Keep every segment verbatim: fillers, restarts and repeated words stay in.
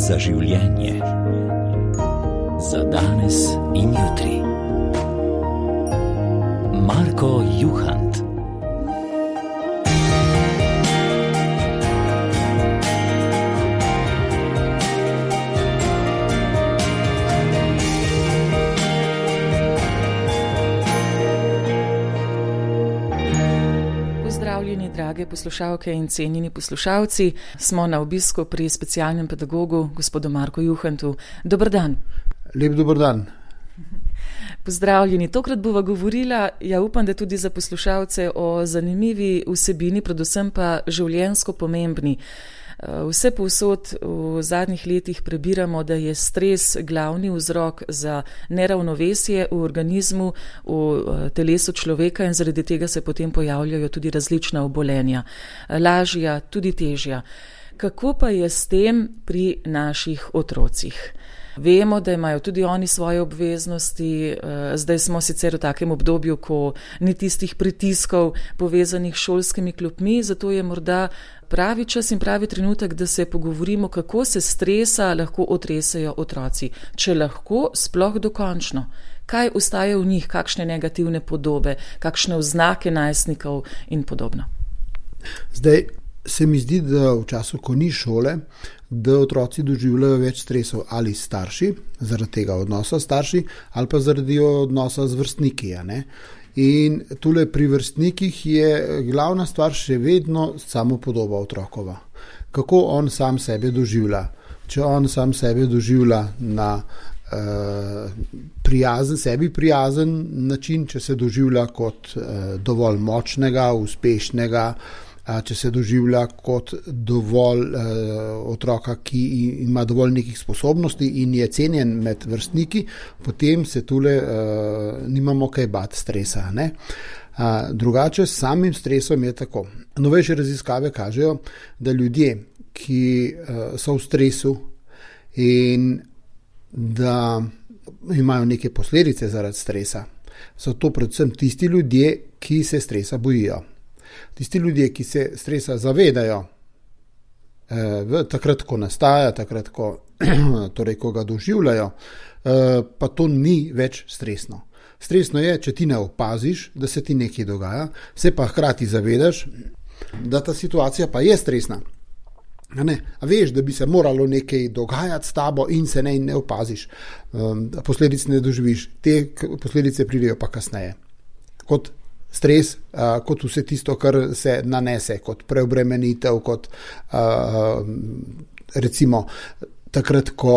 za življenje. Za danes in jutri. Marko Juhant. Pozdravljeni, drage poslušalke in cenjeni poslušalci. Smo na obisku pri specialnem pedagogu, gospodu Marku Juhantu. Dober dan. Lep dober dan. Pozdravljeni. Tokrat bova govorila, ja upam, da tudi za poslušalce, o zanimivi vsebini, predvsem pa življenjsko pomembni. Vse povsod v zadnjih letih prebiramo, da je stres glavni vzrok za neravnovesje v organizmu, v telesu človeka in zaradi tega se potem pojavljajo tudi različna obolenja. Lažja, tudi težja. Kako pa je s tem pri naših otrocih? Vemo, da imajo tudi oni svoje obveznosti, zdaj smo sicer v takem obdobju, ko ni tistih pritiskov povezanih s šolskimi klopmi, zato je morda pravi čas in pravi trenutek, da se pogovorimo, kako se stresa lahko otresejo otroci, če lahko sploh dokončno. Kaj ustaje v njih, kakšne negativne podobe, kakšne oznake najstnikov in podobno. Zdaj se mi zdi, da v času, ko ni šole, da otroci doživljajo več stresov ali starši, zaradi tega odnosa starši, ali pa zaradi odnosa z vrstniki. Ne? In tule pri vrstnikih je glavna stvar še vedno samopodoba otrokova. Kako on sam sebe doživlja. Če on sam sebe doživlja na uh, prijazen, sebi prijazen način, če se doživlja kot uh, dovolj močnega, uspešnega, če se doživlja kot dovolj uh, otroka, ki ima dovolj nekih sposobnosti in je cenjen med vrstniki, potem se tule uh, nimamo kaj bati stresa. Ne? Uh, drugače, s samim stresom je tako. Novejše raziskave kažejo, da ljudje, ki uh, so v stresu in da imajo neke posledice zaradi stresa, so to predvsem tisti ljudje, ki se stresa bojijo. Tisti ljudje, ki se stresa zavedajo, eh, v, takrat, ko nastaja, takrat, ko, torej, ko ga doživljajo, eh, pa to ni več stresno. Stresno je, če ti ne opaziš, da se ti nekaj dogaja, se pa hkrati zavedaš, da ta situacija pa je stresna. A ne? A veš, da bi se moralo nekaj dogajati s tabo in se ne, ne opaziš. Um, posledic ne doživiš. Te posledice pridejo pa kasneje. Kot stres, uh, kot vse tisto, kar se nanese, kot preobremenitev, kot uh, recimo takrat, ko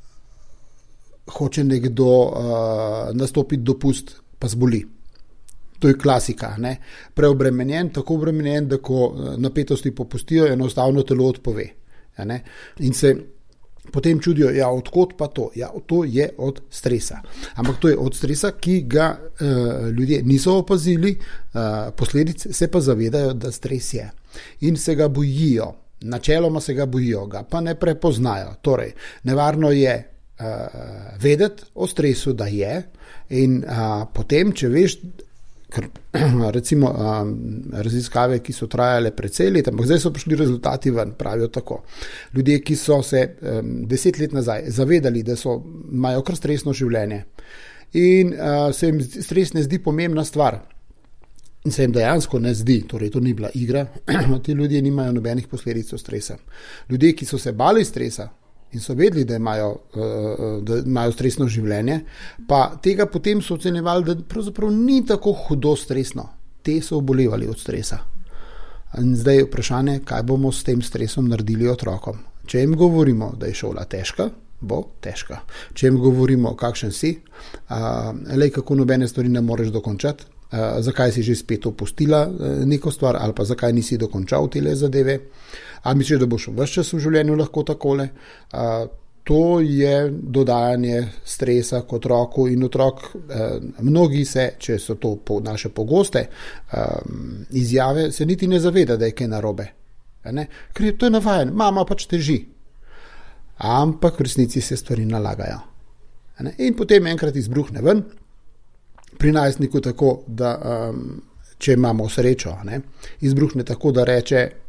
hoče nekdo uh, nastopiti dopust, pa zboli. To je klasika. Ne? Preobremenjen, tako obremenjen, da ko napetosti popustijo, enostavno telo odpove. Ne? In se potem čudijo, ja, odkot pa to? Ja, to je od stresa. Ampak to je od stresa, ki ga uh, ljudje niso opazili, uh, posledic se pa zavedajo, da stres je. In se ga bojijo. Načeloma se ga bojijo, ga pa ne prepoznajo. Torej, nevarno je uh, vedeti o stresu, da je, in uh, potem, če veš, ker recimo um, raziskave, ki so trajale precej let, ampak zdaj so prišli rezultati ven, pravijo tako. Ljudje, ki so se um, deset let nazaj zavedali, da so, imajo kar stresno življenje in uh, se jim stres ne zdi pomembna stvar in se jim dejansko ne zdi, torej to ni bila igra, ti ljudje nimajo nobenih posledic od stresa. Ljudje, ki so se bali stresa in so vedeli, da imajo, da imajo stresno življenje, pa tega potem so ocenjevali, da pravzaprav ni tako hudo stresno. Te so obolevali od stresa. In zdaj je vprašanje, kaj bomo s tem stresom naredili otrokom. Če jim govorimo, da je šola težka, bo težka. Če jim govorimo, kakšen si, uh, lej, kako nobene stvari ne moreš dokončati, uh, zakaj si že spet opustila uh, neko stvar, ali pa zakaj nisi dokončal tele zadeve, a misliš, da boš ves čas v življenju lahko takole. Uh, to je dodajanje stresa k otroku in otrok, uh, mnogi se, če so to po naše pogoste uh, izjave, se niti ne zaveda, da je kaj narobe. Ne? Ker to je navajen, mama pač teži. Ampak v resnici se stvari nalagajo. Ne? In potem enkrat izbruhne ven, pri najstniku tako, da um, če imamo srečo, ne, izbruhne tako, da reče,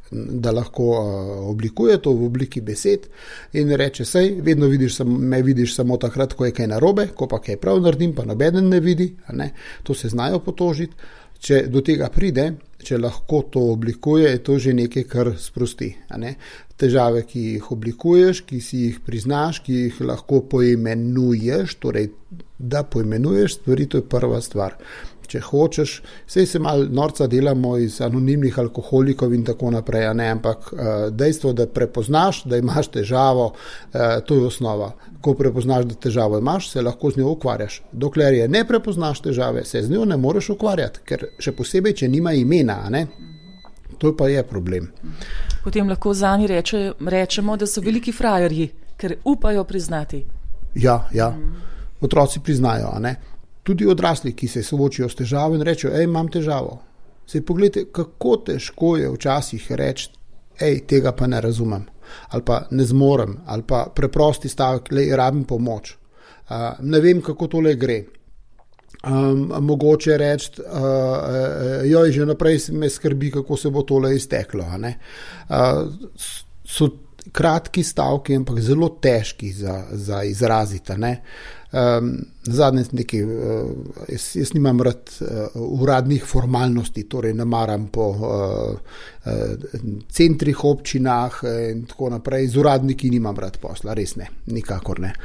da lahko oblikuje to v obliki besed in reče, sej, vedno vidiš, me vidiš samo takrat, ko je kaj narobe, ko pa kaj prav naredim, pa nobeden ne vidi, a ne? To se znajo potožiti. Če do tega pride, če lahko to oblikuje, je to že nekaj, kar sprosti. A ne? Težave, ki jih oblikuješ, ki si jih priznaš, ki jih lahko poimenuješ, torej da poimenuješ stvari, to je prva stvar. Če hočeš, sej se malo norca delamo iz anonimnih alkoholikov in tako naprej, a ne? Ampak dejstvo, da prepoznaš, da imaš težavo, to je osnova. Ko prepoznaš, da težavo imaš, se lahko z njo ukvarjaš. Dokler je ne prepoznaš težave, se z njo ne moreš ukvarjati, ker še posebej, če nima imena, a ne? To pa je problem. Potem lahko zani reče, rečemo, da so veliki frajerji, ker upajo priznati. Ja, ja. Otroci priznajo, a ne? Tudi odrasli, ki se soočijo s težavo in rečejo, ej, imam težavo. Sej pogledajte, kako težko je včasih reči, ej, tega pa ne razumem, ali pa ne zmorem, ali pa preprosti stavek, lej, rabim pomoč. Uh, ne vem, kako tole gre. Um, mogoče reči, uh, joj, že naprej me skrbi, kako se bo tole izteklo. A ne? Uh, so kratki stavki, ampak zelo težki za, za izraziti. Ne? Um, zadnje nekaj, uh, jaz, jaz nimam rad uh, uradnih formalnosti, torej ne maram po uh, uh, centrih, občinah in tako naprej, z uradniki nimam rad posla, res ne, nikakor ne.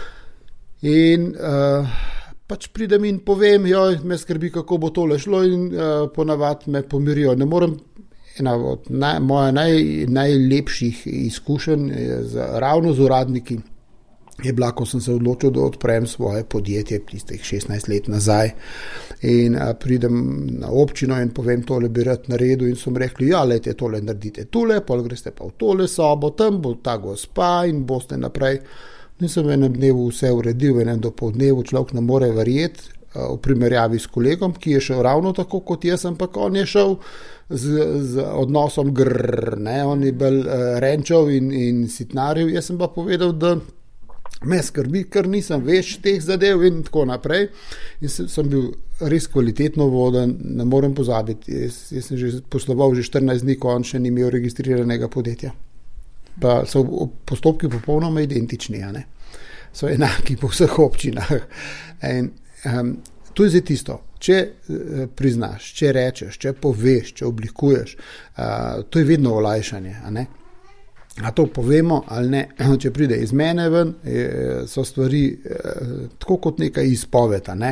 In uh, pač pridem in povem, joj, me skrbi, kako bo tole šlo in uh, ponavadi me pomirijo. Ne morem, ena od naj, moja naj, najlepših izkušenj z, ravno z uradniki je bila, ko sem se odločil, da odprem svoje podjetje tistih šestnajst let nazaj in a, pridem na občino in povem, tole bi rad naredil in so mi rekli, ja, lejte, tole naredite tule, pol greste pa v tole sobo, tam bo ta gospa in boste naprej. Nisem v enem dnevu vse uredil, v enem dopoldnevu človek ne more verjeti v primerjavi s kolegom, ki je šel ravno tako kot jaz, ampak on je šel z, z odnosom grrr, ne, on je bil uh, renčal in, in sitnaril, jaz sem pa povedal, da me skrbi, ker nisem veš teh zadev in tako naprej. In sem, sem bil res kvalitetno voden, ne morem pozabiti. Jaz, jaz sem že posloval že štirinajst dni, ko on še ni imel registriranega podjetja. Pa so postopki popolnoma identični, a ne? So enaki po vseh občinah. In, um, to je zdaj tisto. Če uh, priznaš, če rečeš, če poveš, če oblikuješ, uh, to je vedno olajšanje, a ne? A to povemo ali ne, če pride iz mene ven, so stvari eh, tako kot neka izpoved, ne?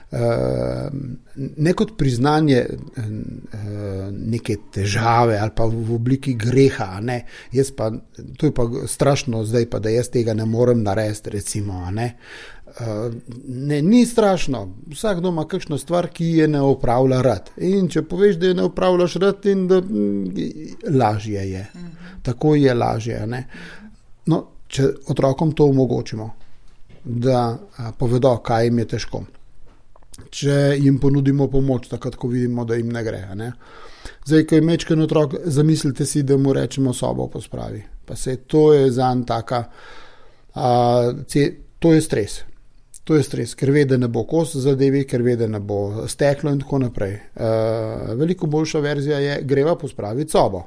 Eh, ne kot priznanje eh, neke težave ali pa v obliki greha, ne? Jaz pa, to je pa strašno zdaj pa, da jaz tega ne morem narediti, recimo, ne? Uh, ne, ni strašno, vsakdo ima kakšno stvar, ki je ne opravlja rad in če poveš, da je ne opravljaš rad in da mm, lažje je, uh-huh. Tako je lažje, ne? No, če otrokom to omogočimo, da a, povedo, kaj jim je težko, če jim ponudimo pomoč, takrat, ko vidimo, da jim ne gre, ne? Zdaj, ko je mečken otrok, zamislite si, da mu rečemo sobo pospravi, pa se to je zanj taka a, ce, to je stres. To je stres, ker ve, da ne bo kos zadevi, ker ve, da ne bo steklo in tako naprej. Uh, veliko boljša verzija je, greva pospraviti sobo.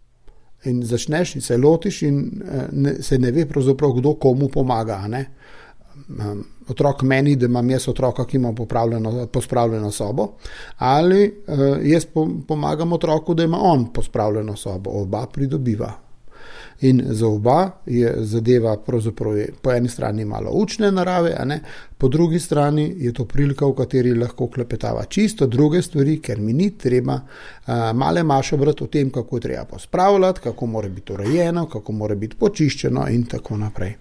In začneš in se lotiš in uh, ne, se ne ve pravzaprav, kdo komu pomaga. Ne? Um, otrok meni, da imam jaz otroka, ki ima pospravljeno sobo, ali uh, jaz pomagam otroku, da ima on pospravljeno sobo. Oba pridobiva. In za oba je zadeva pravzaprav je po eni strani malo učne narave, a ne? Po drugi strani je to prilika, v kateri lahko klepetava čisto druge stvari, ker mi ni treba a, male maše brati o tem, kako je treba pospravljati, kako mora biti urejeno, kako mora biti počiščeno in tako naprej.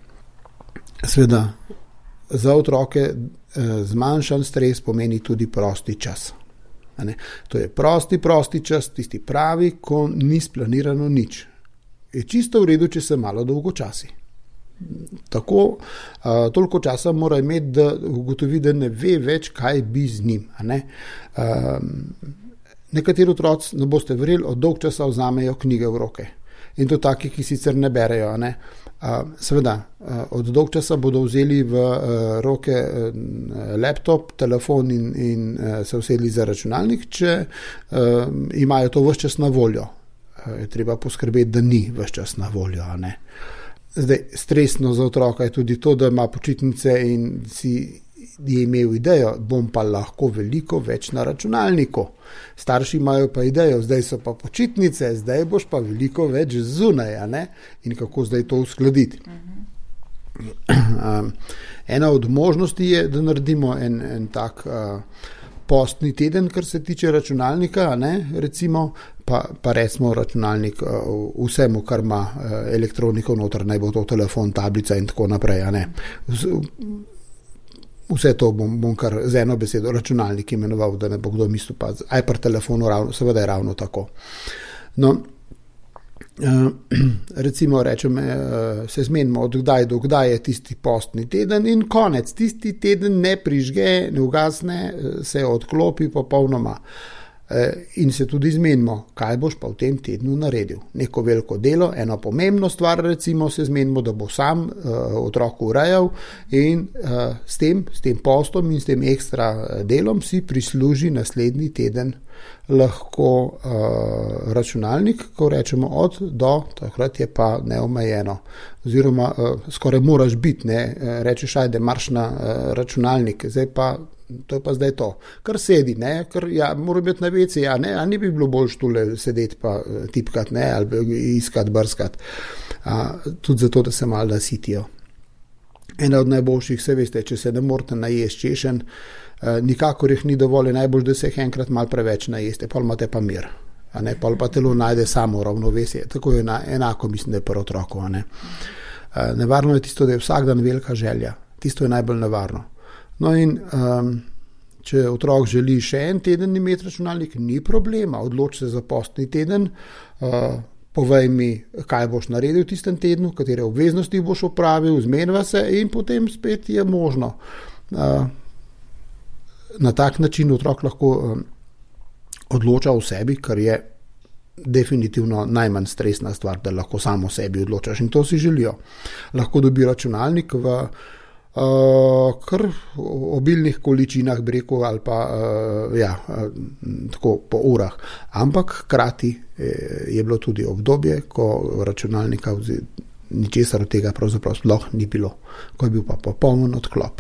Sveda, za otroke a, zmanjšan stres pomeni tudi prosti čas. A ne? To je prosti, prosti čas, tisti pravi, ko ni splanirano nič. Je čisto v redu, če se malo dolgočasi. Tako, uh, toliko časa mora imeti, da ugotovi, da ne ve več, kaj bi z njim. A ne? Uh, nekateri otroci, ne boste verjeli, od dolg časa vzamejo knjige v roke. In to taki, ki sicer ne berejo. A ne? Uh, seveda, uh, od dolg časa bodo vzeli v uh, roke uh, laptop, telefon in, in uh, se usedli za računalnik, če uh, imajo to ves čas na voljo. je treba poskrbeti, da ni ves čas na voljo. A ne. Zdaj, stresno za otroka je tudi to, da ima počitnice in si je imel idejo, bom pa lahko veliko več na računalniku. Starši imajo pa idejo, zdaj so pa počitnice, zdaj boš pa veliko več zunaj, a ne? In kako zdaj to uskladiti. Um, ena od možnosti je, da naredimo en, en tak uh, postni teden, kar se tiče računalnika, a ne? Recimo, pa, pa recimo računalnik uh, vsemu, kar ima uh, elektroniko noter, naj bo to telefon, tablica in tako naprej, a ne? Vse to bom, bom kar z eno besedo računalnik imenoval, da ne bo kdo mislil, pa aj pri telefonu ravno, seveda je ravno tako. No, recimo rečem, se zmenimo od kdaj do kdaj je tisti postni teden in konec, tisti teden ne prižge, ne ugasne, se odklopi popolnoma. In se tudi zmenimo, kaj boš pa v tem tednu naredil. Neko veliko delo, eno pomembno stvar recimo se zmenimo, da bo sam uh, otroku urejal in uh, s tem, s tem postom in s tem ekstra delom si prisluži naslednji teden lahko uh, računalnik, ko rečemo od do, takrat je pa neomejeno. Oziroma uh, skoraj moraš biti, ne, rečeš ajde marš na uh, računalnik, zdaj pa to je pa zdaj to. Kar sedi, ne, kar ja, mora biti na vece, ja, ne, a ni bi bilo bolj štule sedeti pa tipkati, ne, ali iskati, brskati. A, tudi zato, da se malo nasitijo. Ena od najboljših, se veste, če se ne morate najesti češen, nikakor jih ni dovolj, najbolj, da se jih enkrat malo preveč najeste, pol imate pa mir. A ne, pol pa telo najde samo ravnovesje. Tako je na, enako, mislim, da je pri otroku. A ne. A, nevarno je tisto, da je vsak dan velika želja. Tisto je najbolj nevarno. No in um, če otrok želi še en teden imeti računalnik, ni problema, odloči se za postni teden, uh, povej mi, kaj boš naredil v tistem tednu, katere obveznosti boš opravil, zmeniva se in potem spet je možno. Uh, na tak način otrok lahko um, odloča o sebi, kar je definitivno najmanj stresna stvar, da lahko samo o sebi odločaš in to si želijo. Lahko dobi računalnik v Uh, kar v obilnih količinah bi rekel, ali pa uh, ja, uh, tako po urah. Ampak hkrati je bilo tudi obdobje, ko računalnika ničesar od tega pravzaprav sploh ni bilo, ko je bil pa popoln odklop.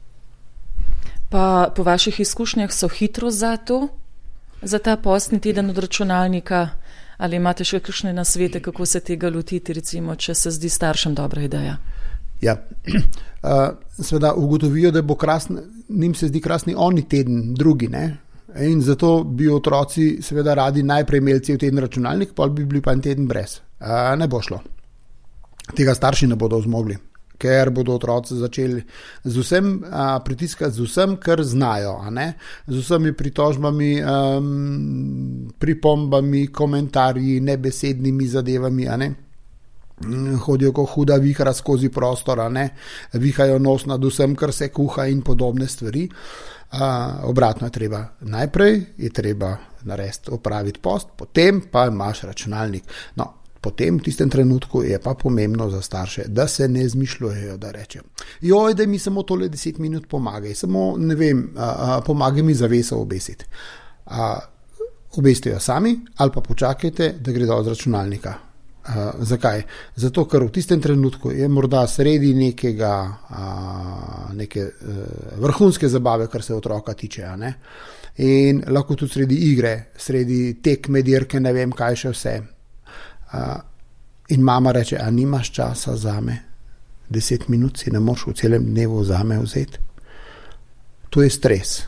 Pa po vaših izkušnjah so hitro za to, za ta postni teden od računalnika, ali imate še kakšne nasvete, kako se tega lotiti, recimo, če se zdi staršem dobra ideja? Ja, uh, seveda ugotovijo, da bo krasn, njim se zdi krasni oni teden, drugi, ne? In zato bi otroci seveda radi najprej imeli cel teden računalnik, pol bi bili pa en teden brez. Uh, ne bo šlo. Tega starši ne bodo zmogli, ker bodo otroci začeli z vsem uh, pritiskati z vsem, kar znajo, a ne? Z vsemi pritožbami, um, pripombami, komentarji, nebesednimi zadevami, a ne? Hodijo kot huda vihra skozi prostor, ne? Vihajo nos nad vsem, kar se kuha in podobne stvari. A, obratno je treba. Najprej je treba narediti, opraviti post, potem pa imaš računalnik. No, potem v tistem trenutku je pa pomembno za starše, da se ne zmišljujejo, da rečejo, joj, da mi samo tole deset minut pomagaj, samo, ne vem, a, a, pomagaj mi zaveso obesiti. A, obesite jo sami ali pa počakajte, da gre dol z računalnika. Uh, zakaj? Zato, ker v tistem trenutku je morda sredi nekega, uh, neke uh, vrhunske zabave, kar se otroka tiče, a ne? In lahko tudi sredi igre, sredi tekme, dirke, ne vem kaj še vse. Uh, in mama reče, a nimaš časa zame? Deset minut si ne moreš v celem dnevu zame vzeti? To je stres.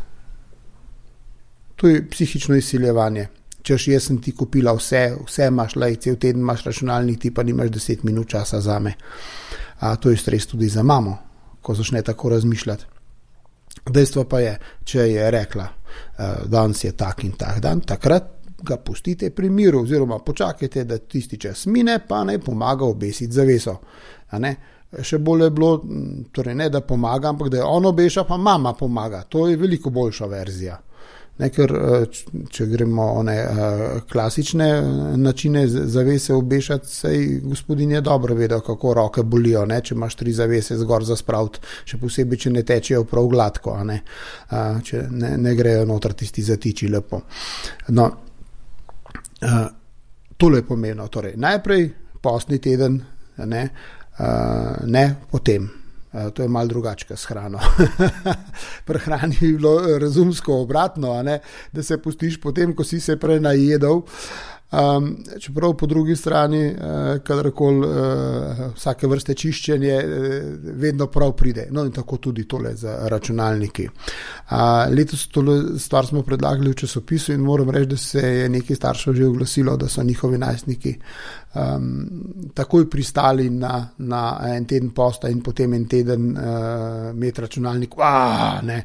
To je psihično izsiljevanje. Češ, jaz sem ti kupila vse, vse imaš, lej, cel teden imaš računalnik, ti pa nimaš deset minut časa zame. A, to je stres tudi za mamo, ko začne tako razmišljati. Dejstvo pa je, če je rekla, danes je tak in tak dan, takrat ga pustite pri miru, oziroma počakajte, da tisti čas mine, pa naj pomaga obesiti zaveso. A ne? Še bolje je bilo, torej ne, da pomaga, ampak da je on obeša, pa mama pomaga. To je veliko boljša verzija. Ne, ker če gremo one klasične načine zavese obešati, sej gospodin je dobro vedel, kako roke bolijo, ne, če imaš tri zavese zgor zaspraviti, še posebej, če ne tečejo prav gladko, a ne, a, če ne, ne grejo noter tisti zatiči lepo. No, a, tole je pomembno. Torej, najprej postni teden, ne, uh, ne potem. Uh, to je malo drugačka s hrano. Pri hrani bi bilo razumsko obratno, a ne, da se pustiš potem, ko si se prej najedel. Um, čeprav po drugi strani, uh, kadarkoli uh, vsake vrste čiščenje uh, vedno prav pride. No in tako tudi tole za računalniki. Uh, letos tole stvar smo predlagali v časopisu in moram reči, da se je nekaj staršev že oglasilo, da so njihovi najstniki um, takoj pristali na, na en teden posta in potem en teden uh, imeti računalnik. Uaa, ne.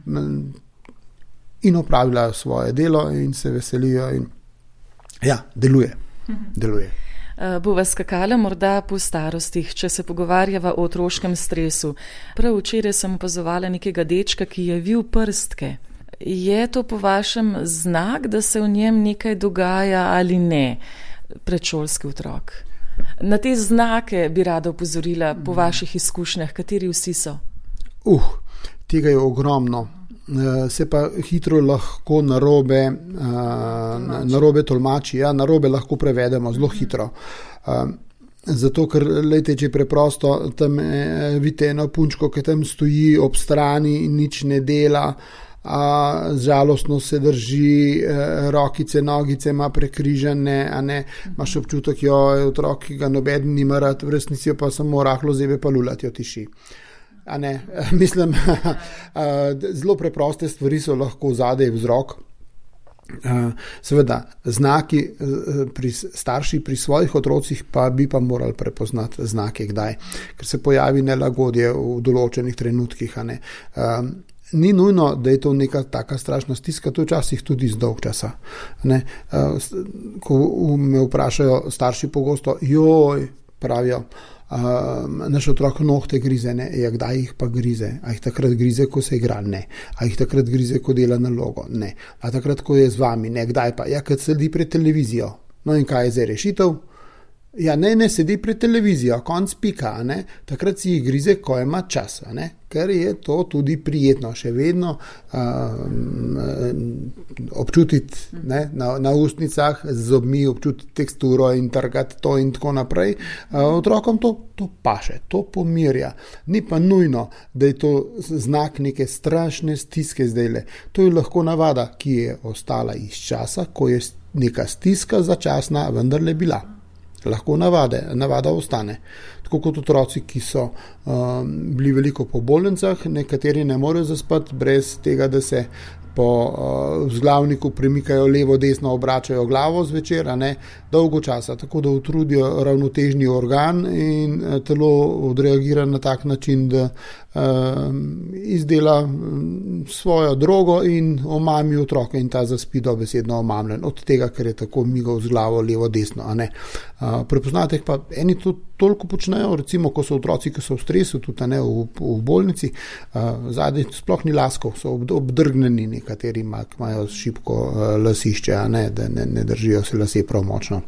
In opravila svoje delo in se veselijo in ja, deluje. deluje. Bova skakala morda po starostih, če se pogovarjava o otroškem stresu. Prav včeraj sem opazovala nekega dečka, ki je vil prstke. Je to po vašem znak, da se v njem nekaj dogaja ali ne, predšolski otrok? Na te znake bi rada opozorila po vaših izkušnjah, kateri vsi so? Uh, tega je ogromno. Se pa hitro lahko narobe, uh, narobe tolmači, ja, narobe lahko prevedemo zelo hitro. Uh, zato, ker lejte, če preprosto tam eh, vidite eno punčko, ki tam stoji ob strani in nič ne dela, uh, žalostno se drži, uh, rokice, nogice ima prekrižane, a ne, imaš občutek, jo je otrok, ki ga nobeden nima rad, v resnici pa samo rahlo zebe pa lulati jo tiši. A ne, mislim, zelo preproste stvari so lahko zadaj vzrok. Seveda, znaki pri starši, pri svojih otrocih pa bi pa morali prepoznati znake kdaj, ker se pojavi nelagodje v določenih trenutkih. A ne. Ni nujno, da je to neka taka strašna stiska, to je včasih tudi z dolg časa. Ne. Ko me vprašajo starši pogosto, joj, pravijo, Uh, naš otrok nohte grize, ne, ja, kdaj jih pa grize? A jih takrat grize, ko se igra? Ne. A jih takrat grize, ko dela nalogo? Ne. A takrat, ko je z vami? Ne. Kdaj pa? Ja, kad sedi pred televizijo. No in kaj je zdaj rešitev? Ja, ne, ne sedi pred televizijo, konc pika, ne. Takrat si jih grize, ko ima čas, ne. Ker je to tudi prijetno, še vedno um, občutiti, ne, na, na ustnicah z zobmi, občutiti teksturo in trgati to in tako naprej. Uh, otrokom to, to paše, to pomirja. Ni pa nujno, da je to znak neke strašne stiske zdajle. To je lahko navada, ki je ostala iz časa, ko je neka stiska začasna vendarle bila. Lahko navade, navada ostane. Tako kot otroci, ki so um, bili veliko po bolnicah, nekateri ne morejo zaspati brez tega, da se po uh, vzglavniku premikajo levo, desno, obračajo glavo zvečer, a ne, dolgo časa, tako da utrudijo ravnotežni organ in uh, telo odreagira na tak način, da uh, izdela um, svojo drogo in omami otroka in ta zaspi dobesedno omamljen. Od tega, ker je tako migov z glavo levo, desno, a ne. Uh, prepoznate pa, eni to toliko počnejo, recimo, ko so otroci, ki so v stresu, tudi ne, v, v bolnici, uh, zadaj sploh ni laskov, so ob, obdrgneni, nekateri imajo šibko uh, lasišče, a ne, da ne, ne držijo se lase prav močno.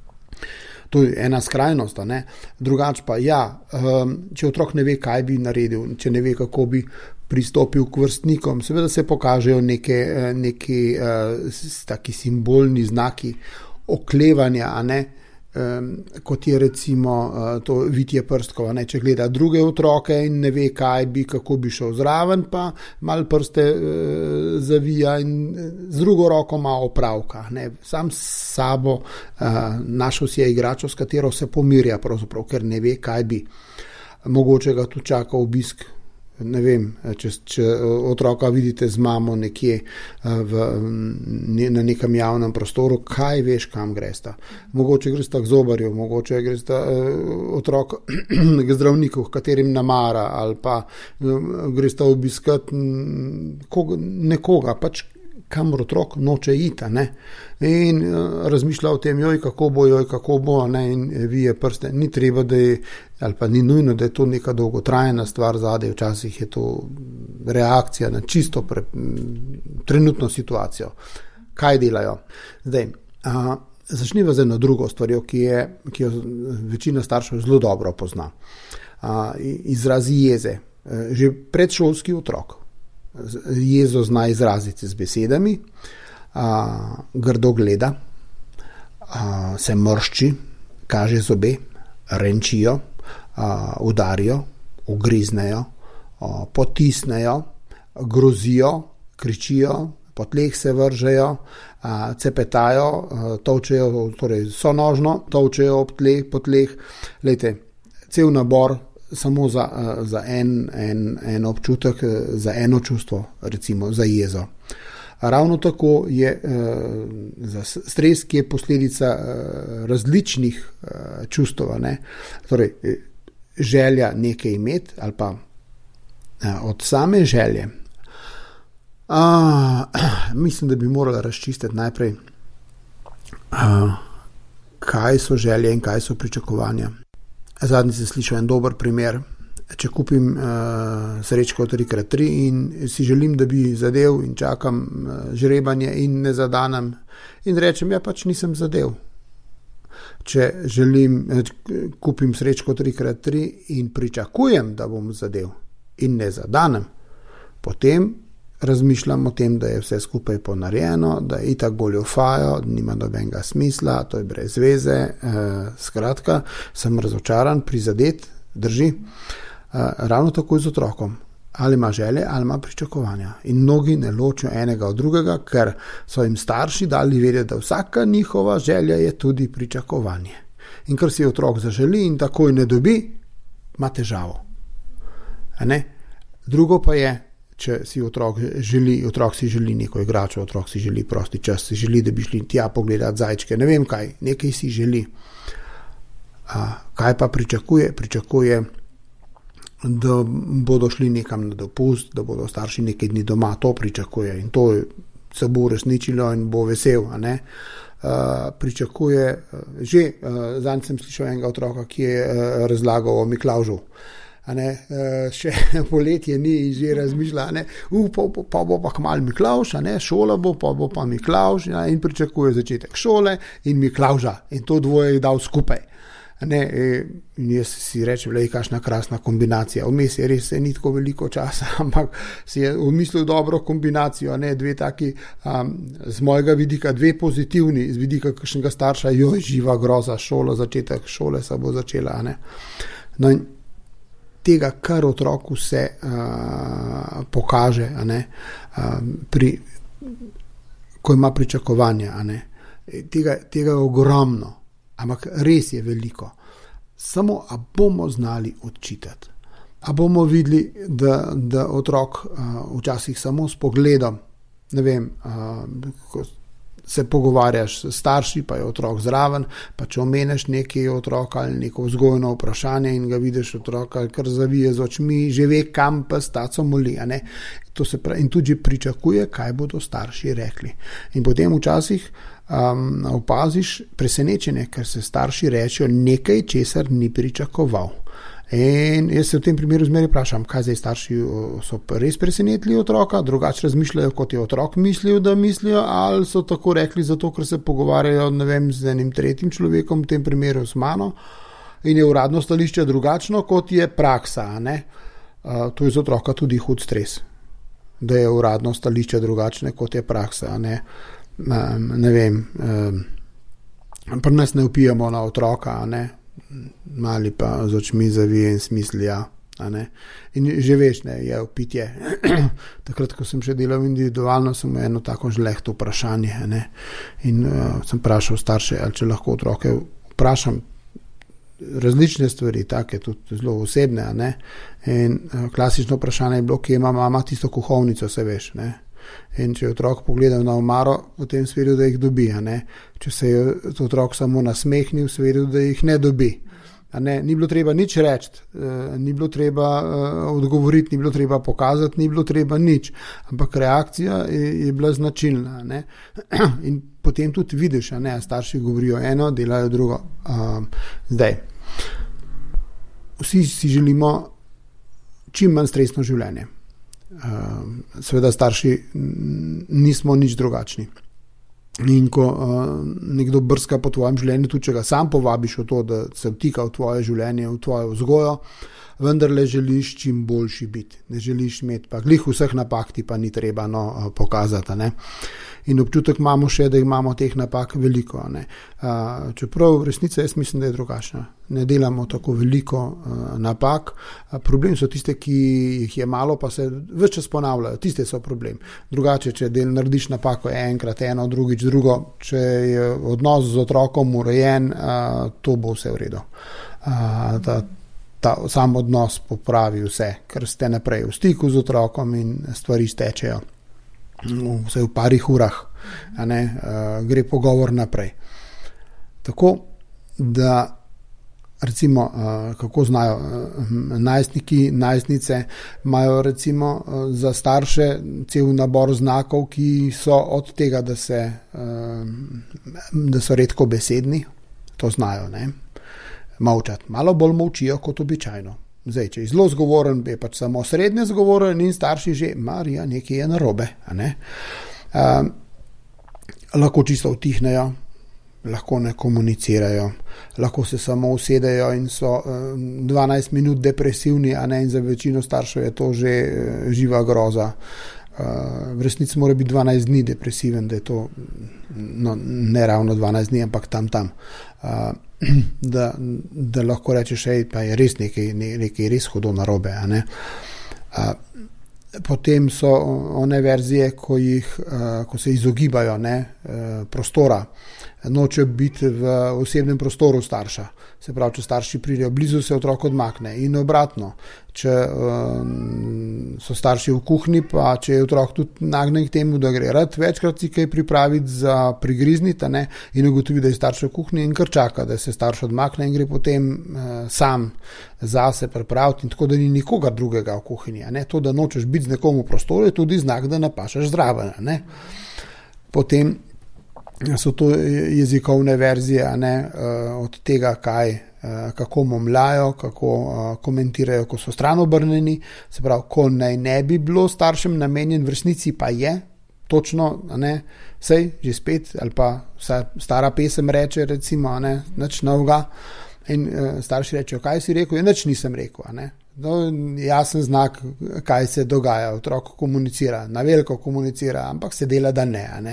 To je ena skrajnost, a ne. Drugač pa, ja, um, če otrok ne ve, kaj bi naredil, če ne ve, kako bi pristopil k vrstnikom, seveda se pokažejo neke, neke uh, taki simbolni znaki oklevanja, a ne, Um, kot je recimo uh, to vitje prstkov, ne, če gleda druge otroke in ne ve, kaj bi, kako bi šel zraven, pa malo prste uh, zavija in z drugo roko ima opravka. Ne. Sam s sabo uh, našel si je igračo, s katero se pomirja pravzaprav, ker ne ve, kaj bi. Mogoče ga tu čaka obisk. Ne vem, če, če otroka vidite z mamo nekje v, na nekem javnem prostoru, kaj veš, kam gresta. Mogoče gresta k zobarju, mogoče gresta otrok k zdravniku, katerim namara, ali pa gresta obiskati nekoga, pač kamor otrok noče iti, ne. In razmišlja o tem, joj, kako bo, joj, kako bo, ne, in vije prste. Ni treba, da je, ali pa ni nujno, da je to neka dolgotrajna stvar zadaj, včasih je to reakcija na čisto pre, trenutno situacijo. Kaj delajo? Zdaj, a, začniva z eno drugo stvarjo, ki, je, ki jo večina staršev zelo dobro pozna. A, izrazi jeze. Že predšolski otrok jezo zna izraziti z besedami, a, grdo gleda, a, se mršči, kaže zobe, renčijo, uh, udarijo, ugriznejo, uh, potisnejo, grozijo, kričijo, po tleh se vržejo, uh, cepetajo, uh, tolčejo, torej sonožno, tolčejo ob tleh, po tleh. Lejte, cel nabor samo za, uh, za en, en, en občutek, za eno čustvo, recimo za jezo. Ravno tako je uh, za stres, ki je posledica uh, različnih uh, čustev, ne? Torej želja nekaj imeti ali pa uh, od same želje. Uh, mislim, da bi morala razčistiti najprej, uh, kaj so želje in kaj so pričakovanja. Zadnji sem slišal en dober primer. Če kupim uh, srečko tri krat tri in si želim, da bi zadev in čakam uh, žrebanje in ne zadanem in rečem, ja pač nisem zadev. Če želim, eh, kupim srečko tri krat tri in pričakujem, da bom zadev in ne zadanem, potem razmišljam o tem, da je vse skupaj ponarejeno, da je itak goljofajo, da nima nobenega smisla, to je brez veze, uh, skratka, sem razočaran, prizadet, drži. Uh, ravno tako z otrokom. Ali ima želje, ali ima pričakovanja. In mnogi ne ločijo enega od drugega, ker so jim starši dali vedeti, da vsaka njihova želja je tudi pričakovanje. In ker si otrok zaželi in takoj ne dobi, ima težavo. A ne? Drugo pa je, če si otrok želi, otrok si želi neko igračo, otrok si želi prosti čas, si želi, da bi šli tja pogledati zajčke, ne vem kaj, nekaj si želi. Uh, kaj pa pričakuje? Pričakuje, da bodo šli nekam na dopust, da bodo starši nekaj dni doma, to pričakuje in to se bo uresničilo in bo vesel, a ne. Uh, pričakuje, uh, že uh, zanj sem slišal enega otroka, ki je uh, razlagal o Miklavžu, a ne, uh, še poletje ni in že razmišlja, a ne, uh, pa, pa, pa bo pa kmalu Miklavž, a ne, šola bo, pa bo pa Miklavž, ja, in pričakuje začetek šole in Miklavža in to dvoje je dal skupaj. Ne, in jaz si rečem, da je kakšna krasna kombinacija. Vmes je res ni tako veliko časa, ampak si je umislil dobro kombinacijo, ne, dve taki, um, z mojega vidika dve pozitivni, z vidika kakšnega starša, joj, živa groza, šola, začetek šole se bo začela. Ne. No in tega, kar otroku se uh, pokaže, a ne, um, pri, ko ima pričakovanja, a ne, tega, tega je ogromno. Ampak res je veliko. Samo, a bomo znali odčitati. A bomo videli, da, da otrok uh, včasih samo s pogledom, ne vem, uh, ko se pogovarjaš s starši, pa je otrok zraven, pa če omeneš nekaj otroka ali neko vzgojno vprašanje in ga vidiš otroka, kar zavije z očmi, že ve, kam pa s taco moli, a ne. To se pravi, in tudi pričakuje, kaj bodo starši rekli. In potem včasih Um, opaziš presenečenje, ker se starši rečejo nekaj, česar ni pričakoval. In jaz se v tem primeru zmeraj vprašam, kaj zdaj starši so res presenetili otroka, drugače razmišljajo, kot je otrok mislil, da mislijo, ali so tako rekli zato, ker se pogovarjajo, ne vem, z enim tretjim človekom, v tem primeru s mano, in je uradno stališče drugačno, kot je praksa. Ne? Uh, to je za otroka tudi hud stres, da je uradno stališče drugačne, kot je praksa. Ne? Um, ne vem, um, pri nas ne vpijamo na otroka, ne? Mali pa z očmi zavije in smisli, ja, a ne. In že veš, ne, je vpitje. Takrat, ko sem še delal individualno, sem eno tako žlehto vprašanje, ne. In uh, sem vprašal starše, ali če lahko otroke vprašam različne stvari, take tudi zelo osebne, a ne. In uh, klasično vprašanje je bilo, kje ima mama tisto kuhovnico, se veš, ne. In če je otrok pogledal na omaro, v tem svedel, da jih dobi, a ne. Če se je otrok samo nasmehnil, svedel, da jih ne dobi. A ne. Ni bilo treba nič reči, uh, ni bilo treba uh, odgovoriti, ni bilo treba pokazati, ni bilo treba nič. Ampak reakcija je, je bila značilna, a ne. In potem tudi vidiš, a ne, starši govorijo eno, delajo drugo. Uh, zdaj, vsi si želimo čim manj stresno življenje. Uh, seveda starši nismo nič drugačni. In ko uh, nekdo brska po tvojem življenju, tudi če ga sam povabiš v to, da se vtika v tvoje življenje, v tvojo vzgojo, vendar le želiš čim boljši biti. Ne želiš imeti, pa glih vseh napak ti pa ni treba no, pokazati. Ne? In občutek imamo še, da imamo teh napak veliko. Ne? Uh, čeprav resnica jaz mislim, da je drugačna. Ne delamo tako veliko uh, napak. Uh, problem so tiste, ki jih je malo, pa se več čas ponavljajo. Tiste so problem. Drugače, če del narediš napako enkrat, eno, drugič, drugo, če je odnos z otrokom urejen, uh, to bo vse v redu. Uh, ta, ta sam odnos popravi vse, ker ste naprej v stiku z otrokom in stvari stečejo. Vse v parih urah, a ne, uh, gre pogovor naprej. Tako, da recimo, uh, kako znajo uh, najstniki, najstnice, imajo recimo uh, za starše cel nabor znakov, ki so od tega, da, se, uh, da so redko besedni, to znajo, ne, molčati. Malo bolj molčijo kot običajno. Zdaj, če je zelo zgovoren, je pač samo srednje zgovoren in starši že, Marija, nekaj je narobe. A ne? uh, lahko čisto utihnejo, lahko ne komunicirajo, lahko se samo usedejo in so uh, dvanajst minut depresivni, a ne, in za večino staršev je to že uh, živa groza. Uh, v resnici mora biti dvanajst dni depresiven, da je to no, ne ravno dvanajst dni, ampak tam tam. Uh, da, da lahko rečeš, ej, pa je res nekaj, nekaj res hudo narobe. A ne? Uh, potem so one verzije, ko, jih, uh, ko se izogibajo ne, uh, prostora, nočejo biti v osebnem prostoru starša. Se pravi, če starši pridejo blizu, se otrok odmakne in obratno. Če um, so starši v kuhinji, pa če je otrok tudi nagnjen k temu, da gre rad večkrat si kaj pripraviti za prigriznita, ne, in ugotovi, da je starš v kuhinji in kar čaka, da se starš odmakne in gre potem uh, sam zase pripraviti, in tako, da ni nikogar drugega v kuhinji. Ne. To, da nočeš biti z nekom v prostoru, je tudi znak, da napašaš zraven. Ne. Potem so to jezikovne verzije, a ne, od tega, kaj, kako momljajo, kako komentirajo, ko so stran obrnjeni, se pravi, ko naj ne bi bilo staršem namenjen, v resnici pa je, točno, a ne, sej, že spet, ali pa stara pesem reče, recimo, a ne, nič novega, in starši rečejo, kaj si rekel, ja, nič nisem rekel, a ne. No, jasen znak, kaj se dogaja, otrok komunicira, na veliko komunicira, ampak se dela, da ne, a ne.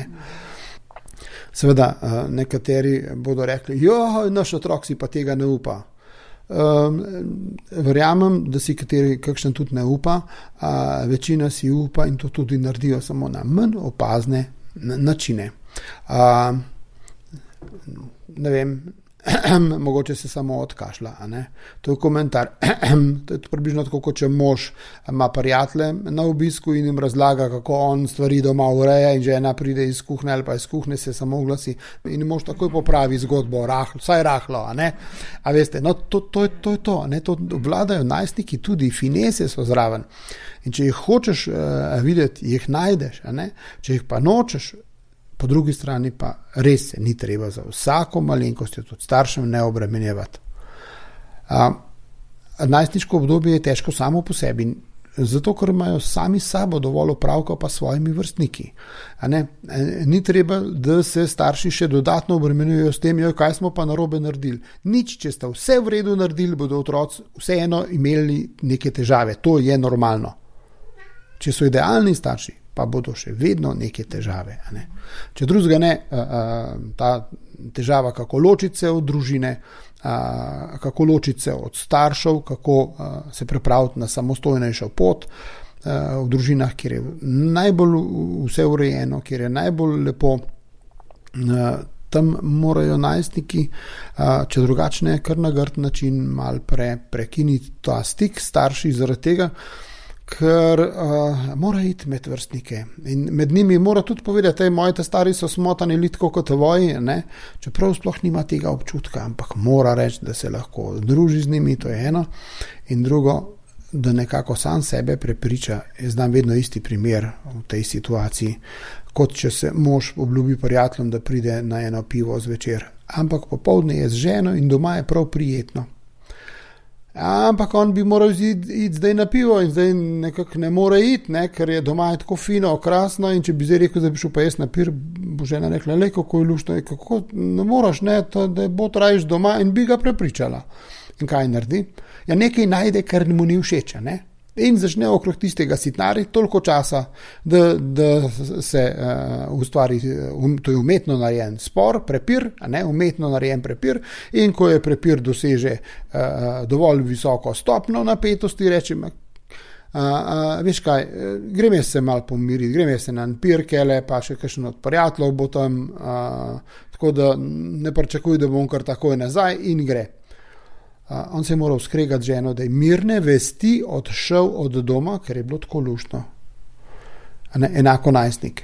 Seveda, nekateri bodo rekli, jo, naš otrok si pa tega ne upa. Um, verjamem, da si kateri kakšen tudi ne upa, a večina si upa in to tudi naredijo samo na manj opazne načine. A, ne vem, mogoče se samo odkašlja, a ne. To je komentar. To je približno tako, kot če mož ima prijatelje na obisku in jim razlaga, kako on stvari doma ureja, in žena pride iz kuhne ali pa iz kuhne, se samo oglasi in mož takoj popravi zgodbo, rahlo, vsaj rahlo, a ne. A veste, no, to, to, je, to je to, ne, to obvladajo najstniki, tudi finese so zraven. In če jih hočeš uh, videti, jih najdeš, a ne. Če jih pa nočeš, po drugi strani pa res se ni treba za vsako malenkost tudi staršem ne obremenjevati. Najstniško obdobje je težko samo po sebi, zato ker imajo sami sabo dovolj opravka pa svojimi vrstniki. A ne? Ni treba, da se starši še dodatno obremenjujejo s tem, jo, kaj smo pa narobe naredili. Nič, če sta vse v redu naredili, bodo otroci vseeno imeli neke težave. To je normalno. Če so idealni starši, pa bodo še vedno neke težave. A ne? Če drugega ne, ta težava, kako ločiti se od družine, kako ločiti se od staršev, kako se pripraviti na samostojnejšo pot v družinah, kjer je najbolj vse urejeno, kjer je najbolj lepo, tam morajo najstniki, če drugačne, kar na grd način mal pre, prekiniti ta stik starši zaradi tega, ker uh, mora iti med vrstnike in med njimi mora tudi povedati, da moji stari so smotani litko kot tvoji, ne? Čeprav sploh nima tega občutka, ampak mora reči, da se lahko druži z njimi, to je eno, in drugo, da nekako sam sebe prepriča. Jaz znam vedno isti primer v tej situaciji, kot če se mož obljubi prijateljem, da pride na eno pivo zvečer, ampak popoldne je z ženo in doma je prav prijetno. Ampak on bi moral iti, iti zdaj na pivo in zdaj nekako ne more iti, ne, ker je doma je tako fino, krasno, in če bi zdaj rekel, da bi šel pa jaz na pir, bo žena rekla, le, kako je luštno, kako ne moraš, ne, to, da bo trajiš doma, in bi ga prepričala. In kaj naredi? Ja, nekaj najde, kar mu ni všeč, ne? In začne okrog tistega sitnari toliko časa, da, da se uh, ustvari, um, to je umetno narejen spor, prepir, a ne, umetno narejen prepir, in ko je prepir doseže uh, dovolj visoko stopno napetosti, rečem, uh, uh, veš kaj, grem jaz se malo pomiriti, grem jaz se na pirkele, pa še kakšen od prijateljev bo tam, uh, tako da ne pričakuj, da bom kar takoj nazaj in gre. Uh, on se je moral skregati ženo, da je mirne vesti odšel od doma, ker je bilo tako luštno. Enako najstnik.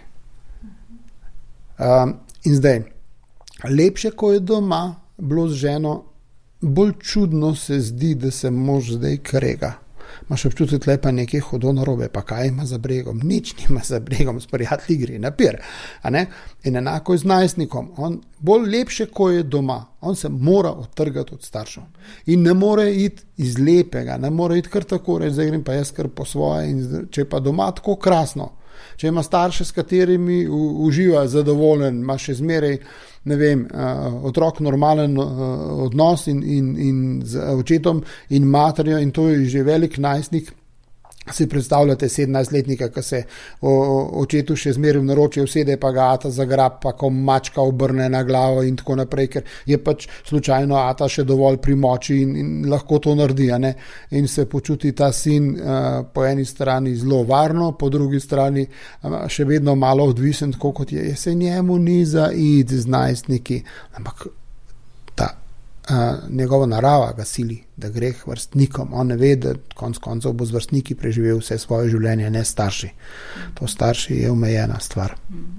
Um, in zdaj, lepše, ko je doma bilo z ženo, bolj čudno se zdi, da se mož zdaj krega. Imaš občutek, da je pa nekaj hudo narobe, pa kaj ima za bregom? Nič nima za bregom, s prijatelji gre na pir. In enako je z najstnikom. On bolj lepše, ko je doma. On se mora odtrgati od staršev. In ne more iti iz lepega, ne more iti kar tako, reči, zdaj grem pa jaz kar po svoje. In če pa doma tako krasno, če ima starše, s katerimi uživa zadovoljen, ima še zmeraj, ne vem, uh, otrok normalen uh, odnos in, in, in z očetom in materjo, in to je že velik najstnik. Si predstavljate sedemnajstletnika, ki se o, o, očetu še zmeraj v naročje usede, pa ga ata zagrab, pa ko mačka obrne na glavo in tako naprej, ker je pač slučajno ata še dovolj pri moči in, in lahko to naredi, ne? In se počuti ta sin uh, po eni strani zelo varno, po drugi strani uh, še vedno malo odvisen, tako kot je, je se njemu ni za iti z najstniki, ampak ta Uh, njegova narava ga sili, da gre k vrstnikom. On ne ve, da konc koncev bo z vrstniki preživel vse svoje življenje, ne starši. To starši je omejena stvar.